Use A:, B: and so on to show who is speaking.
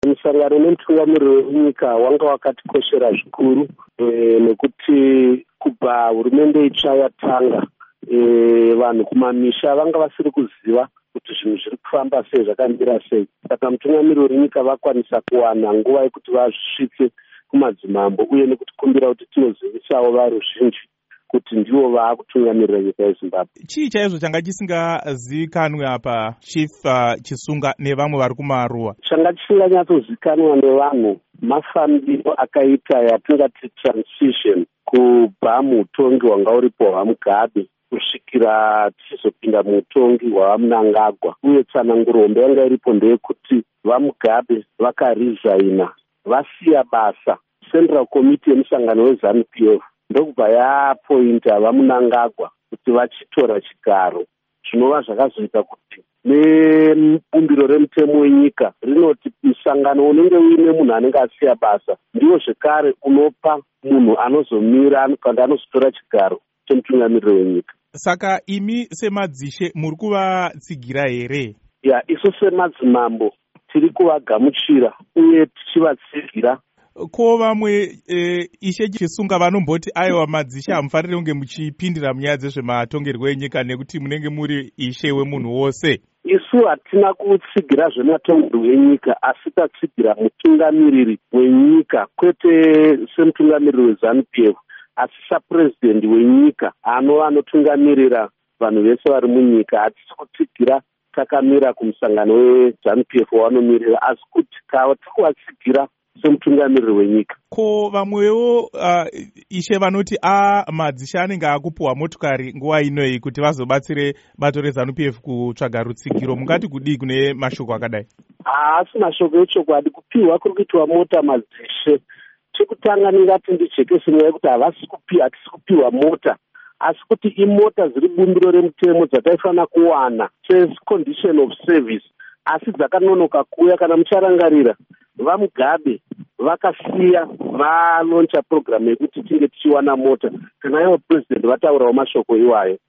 A: Musangano nemutungamiriri wenyika wanga wakatikoshera zvikuru nekuti kubva hurumende itsva yatanga vanhu kumamisha vanga vasiri kuziva kuti zvinhu zviri kufamba sei, zvakamira sei. Saka mutungamiriri wenyika vakwanisa kuwana nguva yekuti vasvitse kumadzimambo uye nekutikumbira kuti tinozivisawo varuzhinji kuti ndivo vaakutungamirira nyika yeZimbabwe.
B: Chii chaizvo changa chisingazivikanwe apa Chief Chisunga nevamwe vari kumaruwa?
A: Changa chisinganyatsozivikanwa nevanhu mafambiro akaita yatingati transition kubva muutongi hwanga uripo hwaMugabe kusvikira tichizopinda muutongi hwaMnangagwa, uye tsanangurombe yanga iripo ndeyekuti vaMugabe vakarizaina vasiya basa Central Committee yemusangano weZANU-PF ndokubva yapointa vaMnangagwa kuti vachitora chigaro, zvinova zvakazoita kuti nebumbiro remutemo wenyika rinoti musangano unenge uine munhu anenge asiya basa ndiwo zvekare unopa munhu anozomira kana anozotora chigaro chemutungamiriri wenyika.
B: Saka imi semadzishe muri kuvatsigira here?
A: Isu semadzimambo tiri kuvagamuchira uye tichivatsigira.
B: Ko vamwe ishe Chisunga vanomboti aiwa madzishe hamufaniri kunge muchipindira munyaya dzezvematongerwo enyika nekuti munenge muri ishe wemunhu wose.
A: Isu hatina kutsigira zvematongerwo enyika, asi tatsigira mutungamiriri wenyika, kwete semutungamiriri weZANU-PF asi sapurezidendi wenyika anotungamirira vanhu vese vari munyika. Hatisi kutsigira takamira kumusangano weZANU-PF wanomirira, asi kuti tikuvatsigira semutungamiriri wenyika.
B: Ko vamwewo ishe vanoti madzishe anenge akupuwa motokari nguva inoyi kuti vazobatsire bato reZANU-PF kutsvaga rutsigiro, mungati kudii kune mashoko akadai?
A: Asi mashoko echokwadi, kupiwa kuri kuitwa mota madzishe. Chekutanga ndingati ndijekese nyaya yekuti hatisi kupiwa mota, asi kuti imota dziri bumbiro remutemo dzataifanira kuwana secondition of service, asi dzakanonoka kuuya. Kana mucharangarira, vaMugabe vakasiya valoncha program yekuti tinge tichiwana mota kana ivo president vataurawo mashoko iwayo.